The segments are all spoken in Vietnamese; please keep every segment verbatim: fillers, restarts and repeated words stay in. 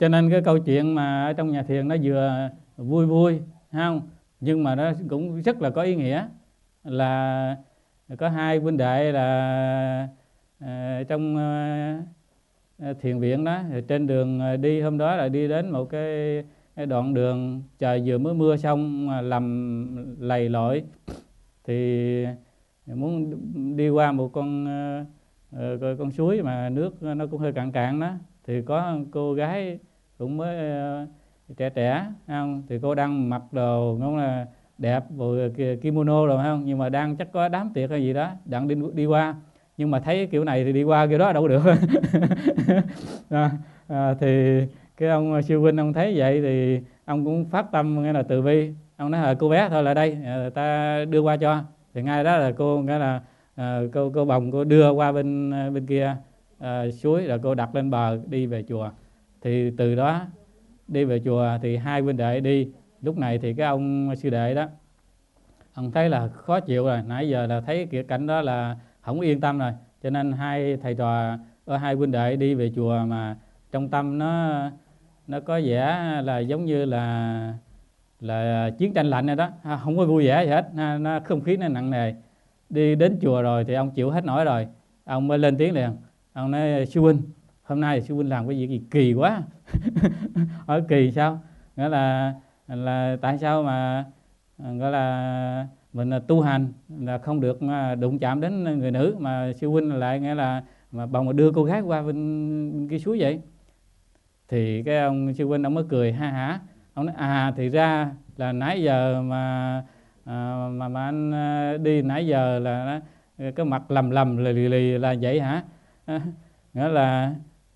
cho nên cái câu chuyện mà ở trong nhà thiền nó vừa vui vui, không, nhưng mà nó cũng rất là có ý nghĩa. Là có hai huynh đệ là uh, trong uh, thiền viện đó, trên đường đi hôm đó là đi đến một cái, cái đoạn đường trời vừa mới mưa xong mà lầm lầy lội, thì muốn đi qua một con uh, con suối mà nước nó cũng hơi cạn cạn đó, thì có cô gái cũng mới uh, trẻ trẻ, không, thì cô đang mặc đồ cũng là đẹp, bộ kimono rồi không, nhưng mà đang chắc có đám tiệc hay gì đó, đang đi đi qua, nhưng mà thấy kiểu này thì đi qua kiểu đó đâu được. à, à, thì cái ông sư huynh ông thấy vậy thì ông cũng phát tâm nghe là từ bi, ông nói là cô bé thôi lại đây, à, ta đưa qua cho. Thì ngay đó là cô nghe là à, cô cô bồng cô đưa qua bên bên kia à, suối, rồi cô đặt lên bờ đi về chùa. Thì từ đó đi về chùa thì hai huynh đệ đi. Lúc này thì cái ông sư đệ đó, ông thấy là khó chịu rồi, nãy giờ là thấy kiểu cảnh đó là không yên tâm rồi, cho nên hai thầy trò ở hai huynh đệ đi về chùa mà trong tâm nó nó có vẻ là giống như là là chiến tranh lạnh rồi đó, không có vui vẻ gì hết, nó không khí nó nặng nề. Đi đến chùa rồi thì ông chịu hết nổi rồi, ông mới lên tiếng liền. Ông nói sư huynh, hôm nay sư huynh làm cái gì kỳ, kỳ quá. Hỏi kỳ sao? Nghĩa là là tại sao mà gọi là mình là tu hành là không được đụng chạm đến người nữ, mà sư huynh lại nghĩa là mà bồng mà đưa cô gái qua bên, bên kia suối vậy. Thì cái ông sư huynh ông mới cười ha hả, ông nói à thì ra là nãy giờ mà à, mà mà anh đi nãy giờ là cái mặt lầm lầm lì lì, lì là vậy hả? À, nghĩa là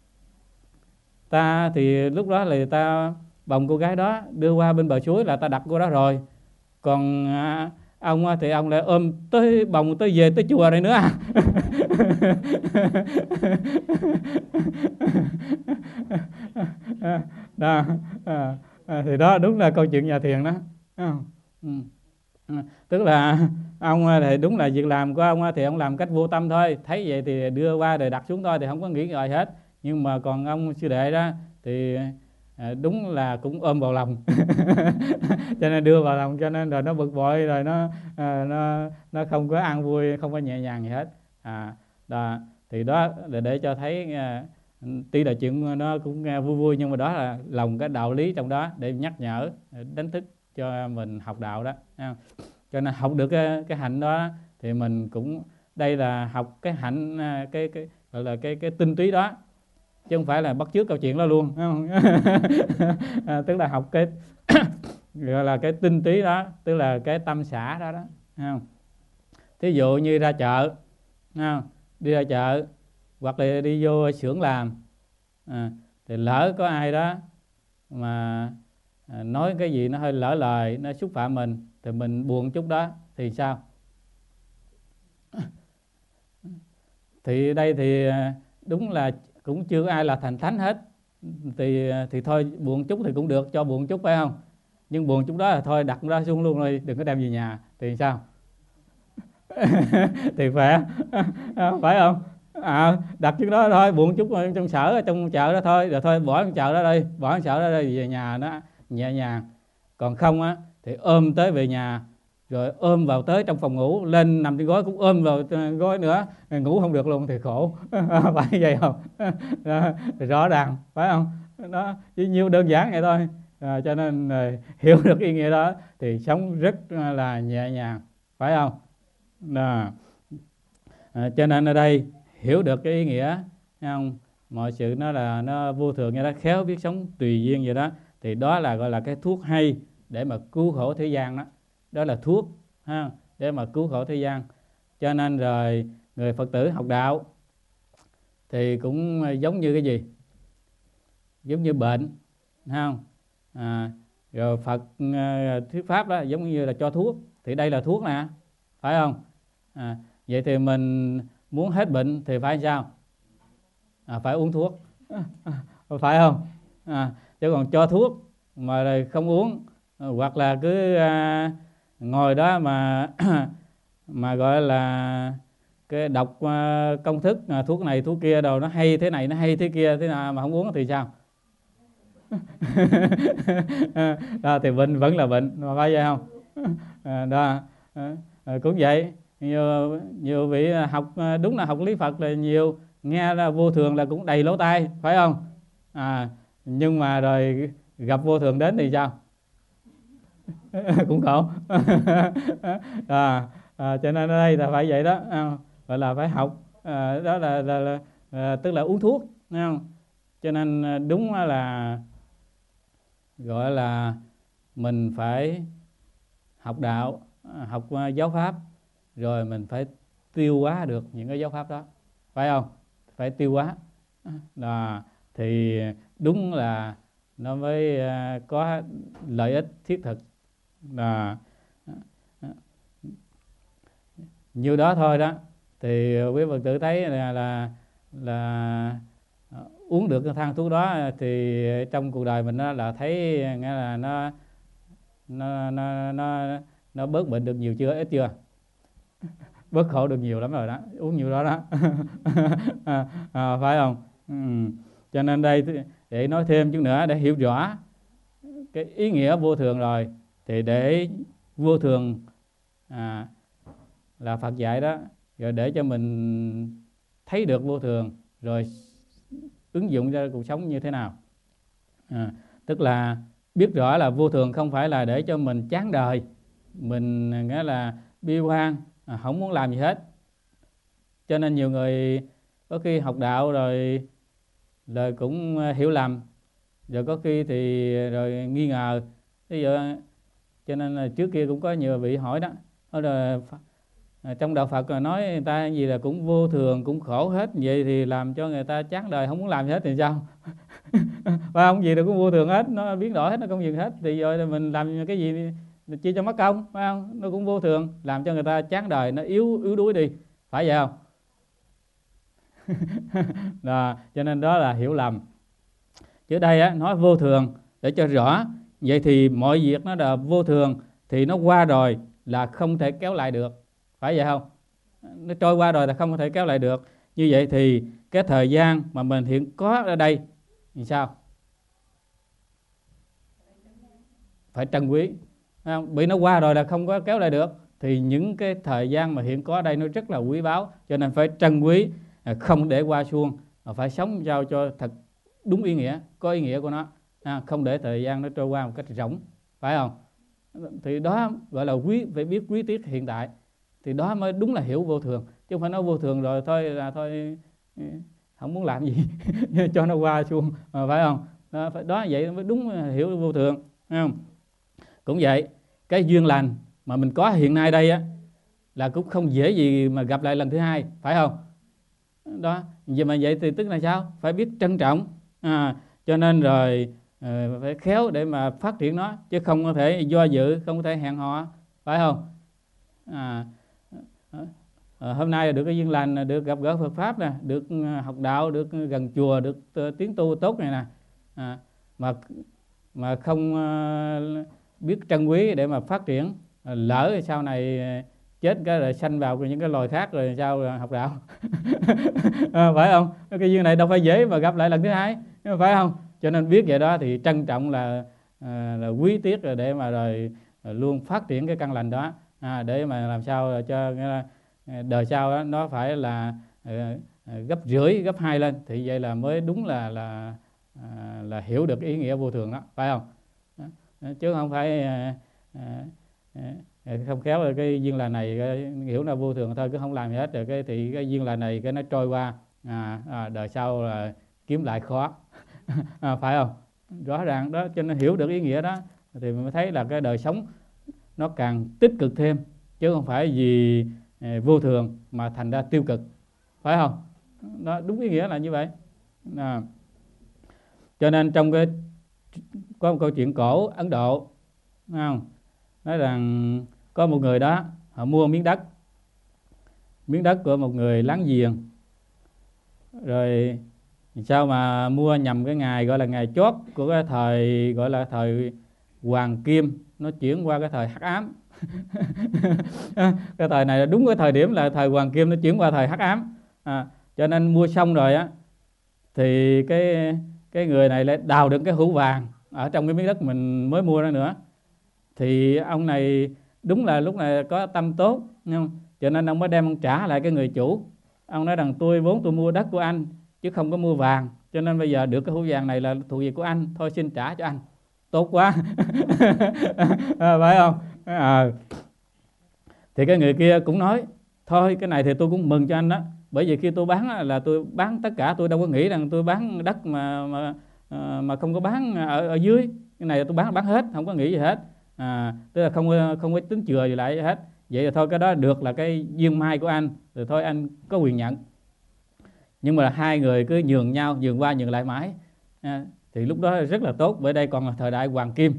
ta thì lúc đó là ta bồng cô gái đó đưa qua bên bờ suối là ta đặt cô đó rồi, còn à, ông thì ông lại ôm tới bồng tới về tới chùa này nữa à. Đó, à, à, thì đó đúng là câu chuyện nhà thiền đó. Ừ. À, tức là ông thì đúng là việc làm của ông thì ông làm cách vô tâm thôi, thấy vậy thì đưa qua rồi đặt xuống thôi, thì không có nghĩ ngợi hết. Nhưng mà còn ông sư đệ đó thì à, đúng là cũng ôm vào lòng. Cho nên đưa vào lòng, cho nên rồi nó bực bội, rồi nó à, nó nó không có an vui, không có nhẹ nhàng gì hết. À, đó, thì đó là để cho thấy à, tuy là chuyện nó cũng vui vui, nhưng mà đó là lòng cái đạo lý trong đó để nhắc nhở, đánh thức cho mình học đạo đó. Cho nên học được cái, cái hạnh đó thì mình cũng, đây là học cái hạnh, cái cái gọi là cái cái tinh túy đó, chứ không phải là bắt chước câu chuyện đó luôn, không? À, tức là học cái gọi là cái tinh túy đó, tức là cái tâm xả đó đó, không? Thí dụ như ra chợ, không? Đi ra chợ hoặc là đi vô xưởng làm, à, thì lỡ có ai đó mà à, nói cái gì nó hơi lỡ lời, nó xúc phạm mình, thì mình buồn chút đó thì sao? Thì đây thì đúng là cũng chưa ai là thành thánh hết, thì thì thôi buồn chút thì cũng được, cho buồn chút phải không? Nhưng buồn chút đó là thôi đặt ra xuống luôn rồi, đừng có đem về nhà thì sao? Thì phải phải không? À, đặt chút đó thôi, buồn chút trong sở trong chợ đó thôi, rồi thôi bỏ trong chợ đó đây, bỏ trong chợ đó đây, về nhà nó nhẹ nhàng. Còn không á thì ôm tới về nhà, rồi ôm vào tới trong phòng ngủ, lên nằm trên gối cũng ôm vào gối nữa, ngủ không được luôn thì khổ. Phải vậy không? Đó, rõ ràng phải không? Đó, chỉ nhiêu đơn giản vậy thôi. À, cho nên à, hiểu được ý nghĩa đó thì sống rất là nhẹ nhàng, phải không? Đó. À, cho nên ở đây hiểu được cái ý nghĩa, thấy không? Mọi sự nó là nó vô thường như đó, khéo biết sống tùy duyên vậy đó, thì đó là gọi là cái thuốc hay để mà cứu khổ thế gian đó. Đó là thuốc ha, để mà cứu khổ thế gian. Cho nên rồi người Phật tử học đạo thì cũng giống như cái gì? Giống như bệnh, thấy không? À, rồi Phật uh, thuyết pháp đó giống như là cho thuốc, thì đây là thuốc nè, phải không? À, vậy thì mình muốn hết bệnh thì phải sao? À, phải uống thuốc, phải không? À, chứ còn cho thuốc mà không uống, hoặc là cứ à, ngồi đó mà mà gọi là cái đọc à, công thức à, thuốc này thuốc kia đồ nó hay thế này nó hay thế kia thế nào mà không uống thì sao? Đó, thì bệnh vẫn là bệnh, phải vậy không? À, đó à, cũng vậy, nhiều nhiều vị học đúng là học lý Phật là nhiều, nghe là vô thường là cũng đầy lỗ tai, phải không? À, nhưng mà rồi gặp vô thường đến thì sao? Cũng khổ. À, à, cho nên ở đây là phải vậy đó, à, gọi là phải học, à, đó là, là, là à, tức là uống thuốc, thấy không? Cho nên đúng là gọi là mình phải học đạo, học giáo pháp, rồi mình phải tiêu hóa được những cái giáo pháp đó, phải không? Phải tiêu hóa là thì đúng là nó mới có lợi ích thiết thực. Là như đó thôi đó, thì quý Phật tử thấy là là, là uống được cái thang thuốc đó thì trong cuộc đời mình đó là thấy nghĩa là nó nó nó nó nó bớt bệnh được nhiều chưa, ít chưa? Bớt khổ được nhiều lắm rồi đó, uống nhiều đó đó. À, à, phải không? Ừ. Cho nên đây để nói thêm chút nữa, để hiểu rõ cái ý nghĩa vô thường rồi, thì để vô thường à, là Phật dạy đó, rồi để cho mình thấy được vô thường rồi ứng dụng ra cuộc sống như thế nào. À, tức là biết rõ là vô thường không phải là để cho mình chán đời, mình nghĩa là bi quan, à, không muốn làm gì hết. Cho nên nhiều người có khi học đạo rồi rồi cũng hiểu lầm, rồi có khi thì rồi nghi ngờ. Ví dụ, cho nên là trước kia cũng có nhiều vị hỏi đó, đó là trong đạo Phật là nói người ta gì là cũng vô thường, cũng khổ hết, vậy thì làm cho người ta chán đời không muốn làm gì hết thì sao? Phải không? Gì là cũng vô thường hết, nó biến đổi hết, nó không dừng hết, thì rồi mình làm cái gì chia cho mất công, phải không? Nó cũng vô thường, làm cho người ta chán đời, nó yếu yếu đuối đi, phải vậy không? Đó, cho nên đó là hiểu lầm. Chứ đây á, nói vô thường để cho rõ, vậy thì mọi việc nó là vô thường, thì nó qua rồi là không thể kéo lại được, phải vậy không? Nó trôi qua rồi là không thể kéo lại được. Như vậy thì cái thời gian mà mình hiện có ở đây thì sao? Phải trân quý, không? Bị nó qua rồi là không có kéo lại được, thì những cái thời gian mà hiện có ở đây nó rất là quý báu, cho nên phải trân quý, không để qua suông, phải sống sao cho thật đúng ý nghĩa, có ý nghĩa của nó, à, không để thời gian nó trôi qua một cách rỗng, phải không? Thì đó gọi là quý, phải biết quý tiếc hiện tại, thì đó mới đúng là hiểu vô thường, chứ không phải nói vô thường rồi thôi là thôi không muốn làm gì cho nó qua suông, phải không? Đó, phải, đó vậy mới đúng hiểu vô thường, phải không? Cũng vậy, cái duyên lành mà mình có hiện nay đây á là cũng không dễ gì mà gặp lại lần thứ hai, phải không? Đó, vậy mà vậy thì tức là sao? Phải biết trân trọng, à, cho nên rồi à, phải khéo để mà phát triển nó, chứ không có thể do dự, không có thể hẹn hò, phải không? À, à, hôm nay được cái duyên lành, được gặp gỡ Phật pháp nè, được học đạo, được gần chùa, được tiến tu tốt này nè, à, mà mà không uh, biết trân quý để mà phát triển, lỡ sau này chết cái rồi sanh vào những cái loài khác rồi sao học đạo. À, phải không? Cái duyên này đâu phải dễ mà gặp lại lần thứ hai, phải không? Cho nên biết vậy đó thì trân trọng là à, là quý tiếc rồi, để mà rồi luôn phát triển cái căn lành đó, à, để mà làm sao cho đời sau đó nó phải là à, gấp rưỡi, gấp hai lên, thì vậy là mới đúng là là à, là hiểu được ý nghĩa vô thường đó, phải không? Đó, chứ không phải à, à, à, không khéo rồi cái duyên lành này cái, hiểu là vô thường thôi, cứ không làm gì hết, rồi cái thì cái duyên lành này cái nó trôi qua, à, à, đời sau là kiếm lại khó. À, phải không? Rõ ràng đó, cho nên hiểu được ý nghĩa đó thì mình mới thấy là cái đời sống nó càng tích cực thêm, chứ không phải vì à, vô thường mà thành ra tiêu cực, phải không? Đó, đúng ý nghĩa là như vậy. À, cho nên trong cái có một câu chuyện cổ Ấn Độ, thấy không? Nói rằng có một người đó, họ mua miếng đất, miếng đất của một người láng giềng, rồi sao mà mua nhầm cái ngày gọi là ngày chót của cái thời gọi là thời Hoàng Kim, nó chuyển qua cái thời Hắc Ám. Cái thời này là đúng cái thời điểm là thời Hoàng Kim, nó chuyển qua thời Hắc Ám, à, cho nên mua xong rồi á thì cái cái người này lại đào được cái hũ vàng ở trong cái miếng đất mình mới mua ra nữa. Thì ông này đúng là lúc này có tâm tốt, không? Cho nên ông mới đem ông trả lại cái người chủ. Ông nói rằng tôi vốn tôi mua đất của anh chứ không có mua vàng, cho nên bây giờ được cái hũ vàng này là thuộc về của anh, thôi xin trả cho anh. Tốt quá. À, phải không? À. Thì cái người kia cũng nói thôi cái này thì tôi cũng mừng cho anh đó, bởi vì khi tôi bán là tôi bán tất cả, tôi đâu có nghĩ rằng tôi bán đất mà mà mà không có bán ở, ở dưới. Cái này tôi bán bán hết, không có nghĩ gì hết. À, tức là không không có tính chừa gì lại hết. Vậy là thôi cái đó được là cái duyên may của anh, rồi thôi anh có quyền nhận. Nhưng mà hai người cứ nhường nhau, nhường qua nhường lại mãi. À, thì lúc đó rất là tốt, bởi đây còn là thời đại hoàng kim.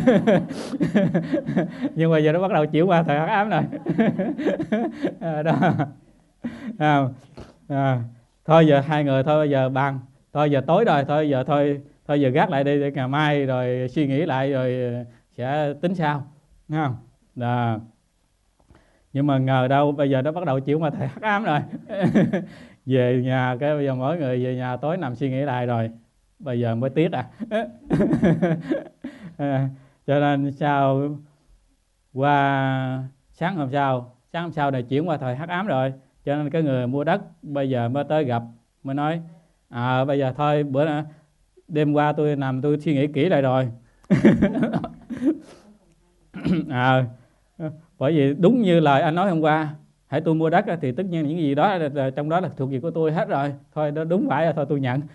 Nhưng mà giờ nó bắt đầu chuyển qua thời hắc ám rồi. À, đó. À, à, thôi giờ hai người thôi bây giờ bàn, thôi giờ tối rồi, thôi giờ thôi thôi giờ gác lại đi để ngày mai rồi suy nghĩ lại rồi sẽ tính sao, nghe không? Đó. Nhưng mà ngờ đâu bây giờ nó bắt đầu chuyển qua thời hắc ám rồi. Về nhà cái bây giờ mỗi người về nhà tối nằm suy nghĩ lại rồi bây giờ mới tiếc à. À, cho nên sao qua sáng hôm sau sáng hôm sau này chuyển qua thời hắc ám rồi, cho nên cái người mua đất bây giờ mới tới gặp, mới nói à bây giờ thôi bữa đó, đêm qua tôi nằm tôi suy nghĩ kỹ lại rồi. À, bởi vì đúng như lời anh nói hôm qua, hãy tôi mua đất thì tất nhiên những gì đó trong đó là thuộc về của tôi hết rồi, thôi đó đúng phải là thôi tôi nhận.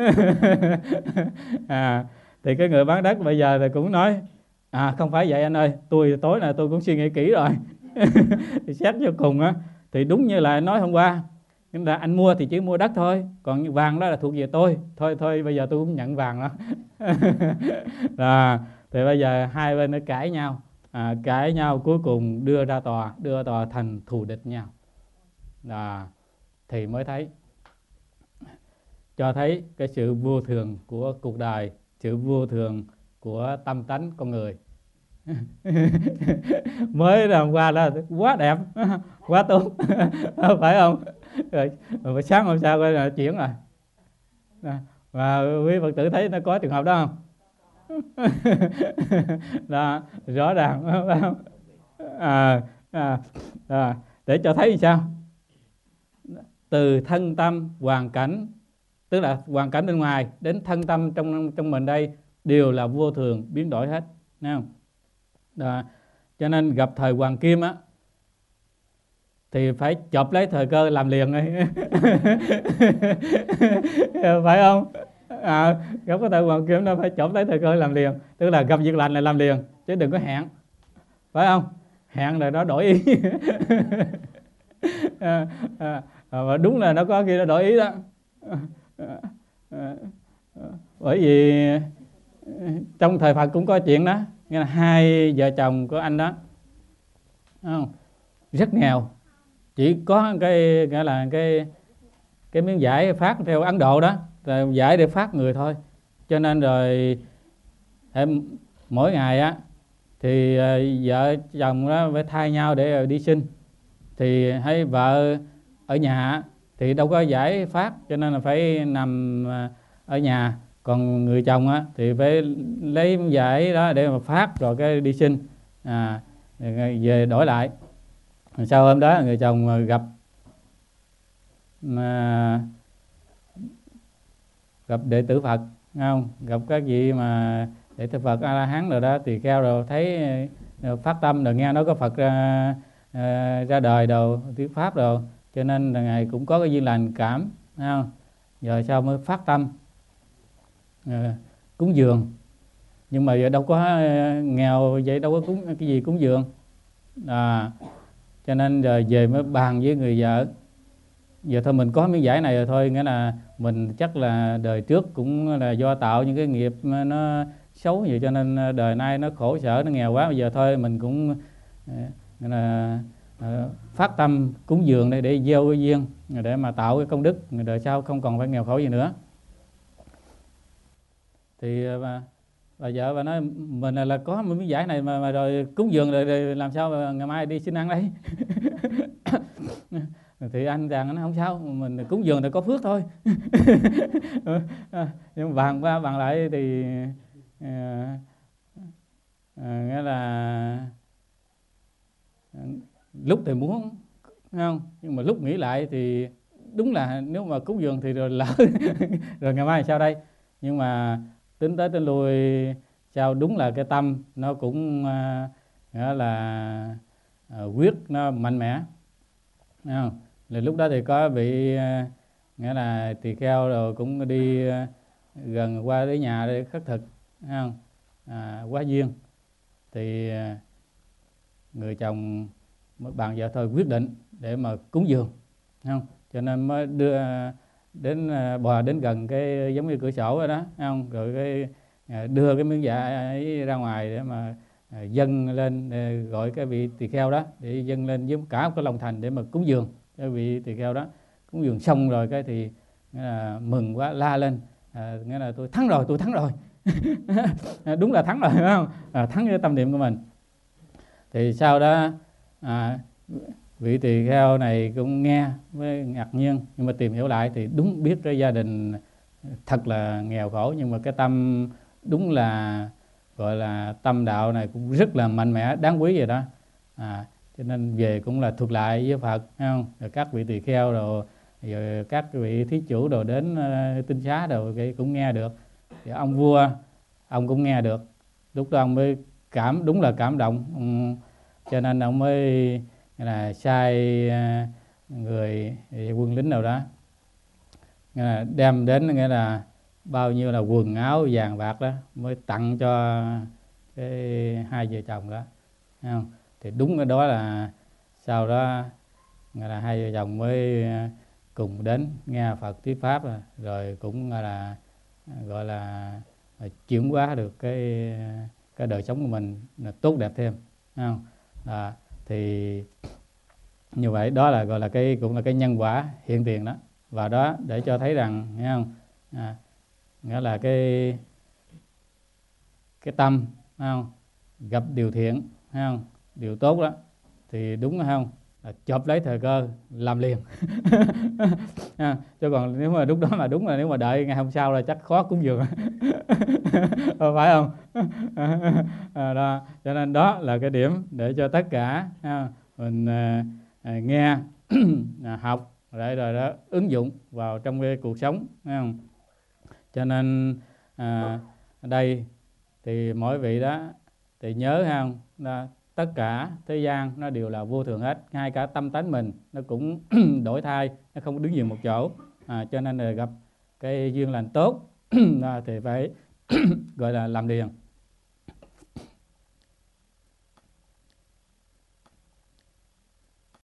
À, thì cái người bán đất bây giờ thì cũng nói à không phải vậy anh ơi, tôi tối nay tôi cũng suy nghĩ kỹ rồi. Thì xét cho cùng á thì đúng như là anh nói hôm qua, là anh mua thì chỉ mua đất thôi, còn vàng đó là thuộc về tôi, thôi thôi bây giờ tôi cũng nhận vàng đó. Là thì bây giờ hai bên nó cãi nhau, à, cãi nhau cuối cùng đưa ra tòa, đưa tòa thành thù địch nhau. À, thì mới thấy cho thấy cái sự vô thường của cuộc đời, sự vô thường của tâm tánh con người. Mới làm qua là quá đẹp, quá tốt. Phải không? Rồi, rồi sáng hôm sau quay là chuyển rồi. Và quý Phật tử thấy nó có trường hợp đó không? Đó, rõ ràng. Phải không? À, à, à, để cho thấy sao? Từ thân tâm hoàn cảnh, tức là hoàn cảnh bên ngoài đến thân tâm trong trong mình đây đều là vô thường biến đổi hết, thấy không? Đó. Cho nên gặp thời hoàng kim á thì phải chộp lấy thời cơ làm liền đi. Phải không? À, gặp cái thời hoàng kim nó phải chộp lấy thời cơ làm liền, tức là gặp việc lành là làm liền chứ đừng có hẹn, phải không? Hẹn rồi nó đổi ý. À, à, và đúng là nó có khi nó đổi ý đó. À, à, bởi vì trong thời Phật cũng có chuyện đó, nghĩa là hai vợ chồng của anh đó không, rất nghèo, chỉ có cái gọi là cái cái miếng vải phát theo Ấn Độ đó, vải để phát người thôi, cho nên rồi mỗi ngày á thì vợ chồng đó phải thay nhau để đi sinh, thì hay vợ ở nhà thì đâu có vải phát, cho nên là phải nằm ở nhà, còn người chồng á thì phải lấy vải đó để mà phát rồi cái đi sinh, à, về đổi lại. Sau hôm đó người chồng gặp mà gặp đệ tử Phật, không gặp các vị mà đệ tử Phật A La Hán rồi đó, thì kêu rồi thấy phát tâm rồi nghe nói có Phật ra, ra đời đồ thuyết pháp đồ, cho nên là ngài cũng có cái duyên lành cảm, không? Rồi sau mới phát tâm à, cúng dường, nhưng mà giờ đâu có nghèo vậy, đâu có cúng cái gì cúng dường, à, cho nên rồi về mới bàn với người vợ, giờ thôi mình có miếng vải này rồi thôi, nghĩa là mình chắc là đời trước cũng là do tạo những cái nghiệp nó xấu vậy, cho nên đời nay nó khổ sở, nó nghèo quá, bây giờ thôi mình cũng nghĩa là phát tâm cúng dường đây để gieo cái duyên, để mà tạo cái công đức, đời sau không còn phải nghèo khổ gì nữa. Thì bà, bà vợ bà nói mình là, là có miếng vải này mà, mà rồi cúng dường rồi, rồi làm sao mà ngày mai đi xin ăn đấy. thì anh chàng nó không sao, mình cúng dường thì có phước thôi. Nhưng mà bàn qua bàn lại thì à, à, nghĩa là lúc thì muốn, không, nhưng mà lúc nghĩ lại thì đúng là nếu mà cúng dường thì rồi lỡ rồi ngày mai sao đây. Nhưng mà tính tới tính lui sao đúng là cái tâm nó cũng à, nghĩa là à, quyết nó mạnh mẽ, không? Là lúc đó thì có vị à, nghĩa là tỳ kheo rồi cũng đi à, gần qua tới nhà để khất thực, không? À, quá duyên thì à, người chồng bạn vợ thôi quyết định để mà cúng dường, không? Cho nên mới đưa đến bò đến gần cái giống như cửa sổ rồi đó, không? Rồi cái đưa cái miếng dạ ấy ra ngoài để mà dâng lên, gọi cái vị tỳ kheo đó để dâng lên với cả một cái lòng thành để mà cúng dường cái vị tỳ kheo đó. Cúng dường xong rồi cái thì nghĩa là mừng quá la lên, à, nghĩa là tôi thắng rồi, tôi thắng rồi. Đúng là thắng rồi, phải không? À, thắng cái tâm niệm của mình. Thì sau đó à, vị tỳ kheo này cũng nghe với ngạc nhiên, nhưng mà tìm hiểu lại thì đúng biết cái gia đình thật là nghèo khổ, nhưng mà cái tâm đúng là gọi là tâm đạo này cũng rất là mạnh mẽ, đáng quý vậy đó. À, cho nên về cũng là thuật lại với Phật, không? Rồi các vị tỳ kheo rồi, rồi các vị thí chủ đồ đến uh, tinh xá đồ cái cũng nghe được. Thì ông vua ông cũng nghe được, lúc đó ông mới cảm đúng là cảm động, um, cho nên ông mới là sai uh, người quân lính nào đó là đem đến nghĩa là bao nhiêu là quần áo vàng bạc đó mới tặng cho cái hai vợ chồng đó, thấy không? Thì đúng cái đó là sau đó là hai vợ chồng mới cùng đến nghe Phật thuyết pháp, rồi cũng là gọi là chuyển hóa được cái cái đời sống của mình là tốt đẹp thêm, thấy không? À, thì như vậy đó là gọi là cái cũng là cái nhân quả hiện tiền đó, và đó để cho thấy rằng, thấy không? À, nghĩa là cái cái tâm, thấy không? Gặp điều thiện, thấy không? Điều tốt đó thì đúng không? Là chộp lấy thời cơ làm liền. À, chứ còn nếu mà lúc đó mà đúng là nếu mà đợi ngày hôm sau là chắc khó cúng dường. Phải không? À, đó. Cho nên đó là cái điểm để cho tất cả ha, mình à, à, nghe à, học rồi rồi đó ứng dụng vào trong cái cuộc sống, thấy không? Cho nên à, ở đây thì mỗi vị đó thì nhớ không, là tất cả thế gian nó đều là vô thường hết, ngay cả tâm tánh mình nó cũng đổi thay, nó không đứng yên một chỗ. À, cho nên là gặp cái duyên lành tốt thì phải gọi là làm liền.